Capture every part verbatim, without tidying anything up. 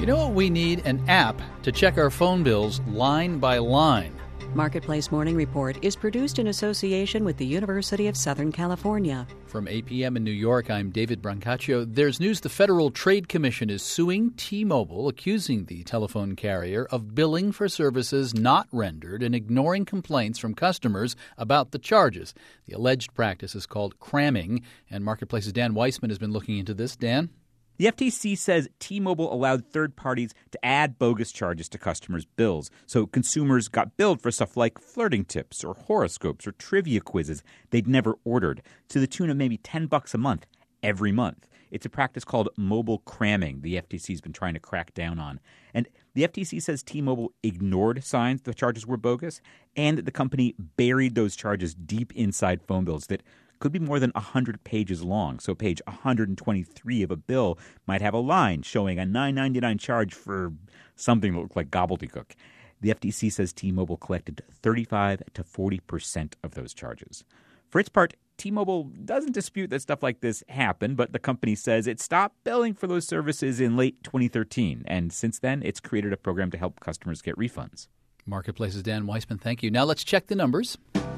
You know what we need? An app to check our phone bills line by line. Marketplace Morning Report is produced in association with the University of Southern California. From eight p.m. in New York, I'm David Brancaccio. There's news the Federal Trade Commission is suing T-Mobile, accusing the telephone carrier of billing for services not rendered and ignoring complaints from customers about the charges. The alleged practice is called cramming, and Marketplace's Dan Weissman has been looking into this. Dan? The F T C says T-Mobile allowed third parties to add bogus charges to customers' bills. So consumers got billed for stuff like flirting tips or horoscopes or trivia quizzes they'd never ordered, to the tune of maybe ten bucks a month every month. It's a practice called mobile cramming the F T C's been trying to crack down on. And the F T C says T-Mobile ignored signs the charges were bogus and that the company buried those charges deep inside phone bills that could be more than one hundred pages long. So page one hundred twenty-three of a bill might have a line showing a nine ninety-nine charge for something that looked like gobbledygook. The F T C says T-Mobile collected thirty-five to forty percent of those charges. For its part, T-Mobile doesn't dispute that stuff like this happened, but the company says it stopped billing for those services in late twenty thirteen. And since then, it's created a program to help customers get refunds. Marketplace's Dan Weissman, thank you. Now let's check the numbers.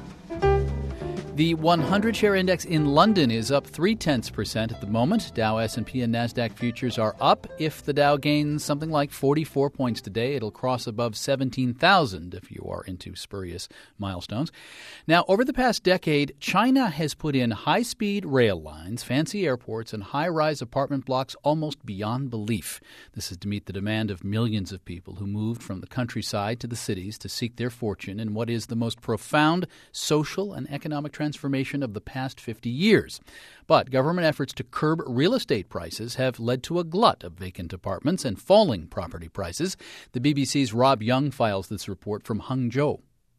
The one hundred share index in London is up three-tenths percent at the moment. Dow, S and P, and NASDAQ futures are up. If the Dow gains something like forty-four points today, it'll cross above seventeen thousand if you are into spurious milestones. Now, over the past decade, China has put in high-speed rail lines, fancy airports, and high-rise apartment blocks almost beyond belief. This is to meet the demand of millions of people who moved from the countryside to the cities to seek their fortune in what is the most profound social and economic transformation transformation of the past fifty years. But government efforts to curb real estate prices have led to a glut of vacant apartments and falling property prices. The B B C's Rob Young files this report from Hangzhou.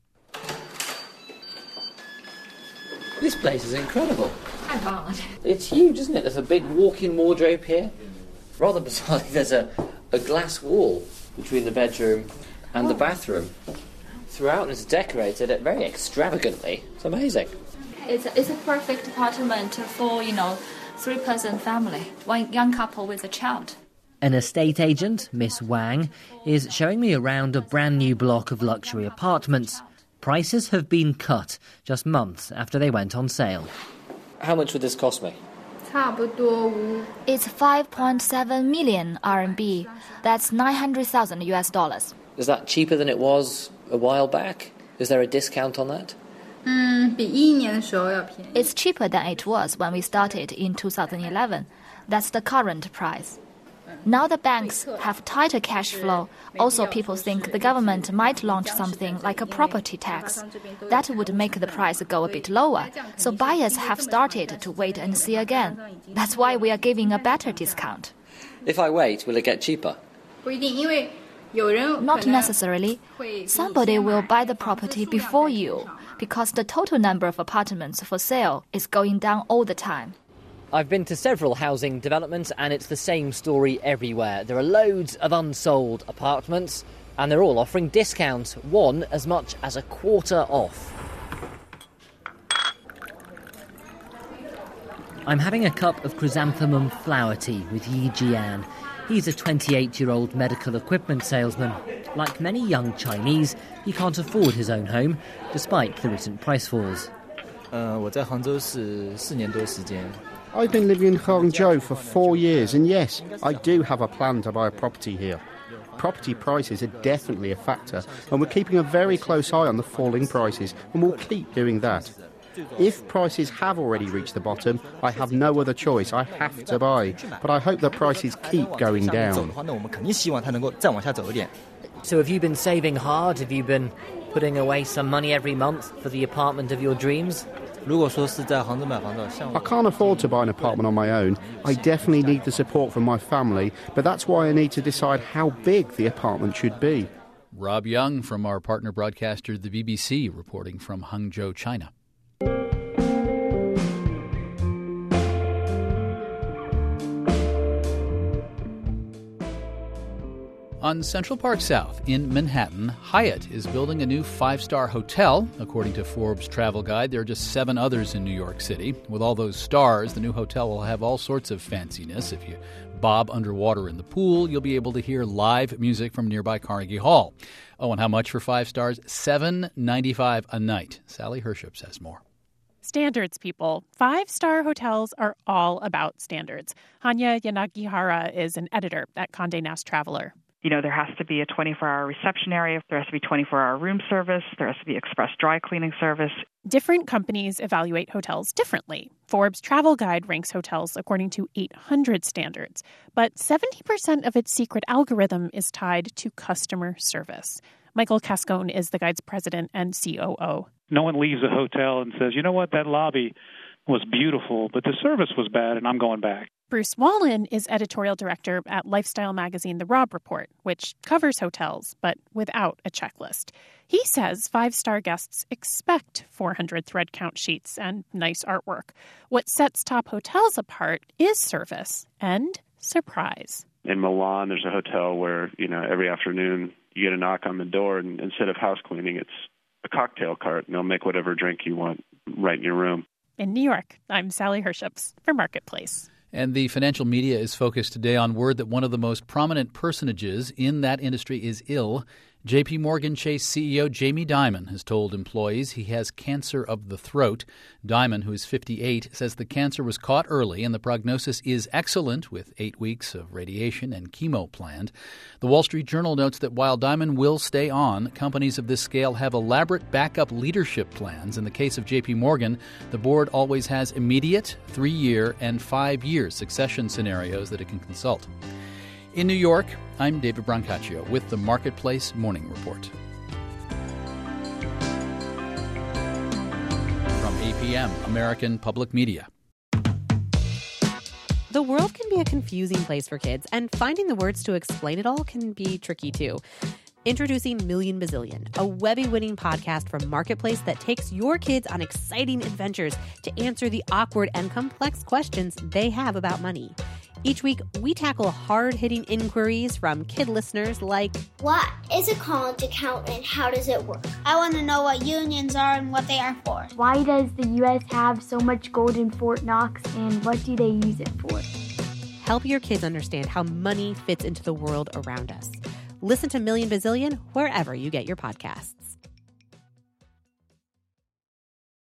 This place is incredible. It's huge, isn't it? There's a big walk-in wardrobe here. Rather bizarrely, there's a, a glass wall between the bedroom and the bathroom. Throughout, it's decorated it very extravagantly. It's amazing. It's a, it's a perfect apartment for, you know, three-person family, one young couple with a child. An estate agent, Miss Wang, is showing me around a brand new block of luxury apartments. Prices have been cut just months after they went on sale. How much would this cost me? It's five point seven million R M B. That's nine hundred thousand U S dollars. Is that cheaper than it was a while back? Is there a discount on that? It's cheaper than it was when we started in two thousand eleven. That's the current price. Now the banks have tighter cash flow. Also, people think the government might launch something like a property tax. That would make the price go a bit lower. So buyers have started to wait and see again. That's why we are giving a better discount. If I wait, will it get cheaper? Not necessarily. Somebody will buy the property before you, because the total number of apartments for sale is going down all the time. I've been to several housing developments and it's the same story everywhere. There are loads of unsold apartments and they're all offering discounts, one as much as a quarter off. I'm having a cup of chrysanthemum flower tea with Yi Jian. He's a twenty-eight-year-old medical equipment salesman. Like many young Chinese, he can't afford his own home, despite the recent price falls. I've been living in Hangzhou for four years, and yes, I do have a plan to buy a property here. Property prices are definitely a factor, and we're keeping a very close eye on the falling prices, and we'll keep doing that. If prices have already reached the bottom, I have no other choice. I have to buy. But I hope that prices keep going down. So have you been saving hard? Have you been putting away some money every month for the apartment of your dreams? I can't afford to buy an apartment on my own. I definitely need the support from my family, but that's why I need to decide how big the apartment should be. Rob Young from our partner broadcaster, the B B C, reporting from Hangzhou, China. On Central Park South in Manhattan, Hyatt is building a new five-star hotel. According to Forbes Travel Guide, there are just seven others in New York City. With all those stars, the new hotel will have all sorts of fanciness. If you bob underwater in the pool. You'll be able to hear live music from nearby Carnegie Hall. Oh, and how much for five stars? seven dollars and ninety-five cents a night. Sally Herships has more. Standards, people. Five-star hotels are all about standards. Hanya Yanagihara is an editor at Condé Nast Traveler. You know, there has to be a twenty-four hour reception area. There has to be twenty-four hour room service. There has to be express dry cleaning service. Different companies evaluate hotels differently. Forbes Travel Guide ranks hotels according to eight hundred standards. But seventy percent of its secret algorithm is tied to customer service. Michael Cascone is the Guide's president and C O O. No one leaves a hotel and says, you know what, that lobby was beautiful, but the service was bad and I'm going back. Bruce Wallen is editorial director at lifestyle magazine The Robb Report, which covers hotels, but without a checklist. He says five-star guests expect four hundred thread count sheets and nice artwork. What sets top hotels apart is service and surprise. In Milan, there's a hotel where, you know, every afternoon you get a knock on the door, and instead of house cleaning, it's a cocktail cart, and they'll make whatever drink you want right in your room. In New York, I'm Sally Herships for Marketplace. And the financial media is focused today on word that one of the most prominent personages in that industry is ill. J P. Morgan Chase C E O Jamie Dimon has told employees he has cancer of the throat. Dimon, who is fifty-eight, says the cancer was caught early and the prognosis is excellent with eight weeks of radiation and chemo planned. The Wall Street Journal notes that while Dimon will stay on, companies of this scale have elaborate backup leadership plans. In the case of J P. Morgan, the board always has immediate, three-year, and five-year succession scenarios that it can consult. In New York, I'm David Brancaccio with the Marketplace Morning Report. From A P M, American Public Media. The world can be a confusing place for kids, and finding the words to explain it all can be tricky too. Introducing Million Bazillion, a Webby-winning podcast from Marketplace that takes your kids on exciting adventures to answer the awkward and complex questions they have about money. Each week, we tackle hard-hitting inquiries from kid listeners like, what is a college account and how does it work? I want to know what unions are and what they are for. Why does the U S have so much gold in Fort Knox and what do they use it for? Help your kids understand how money fits into the world around us. Listen to Million Bazillion wherever you get your podcasts.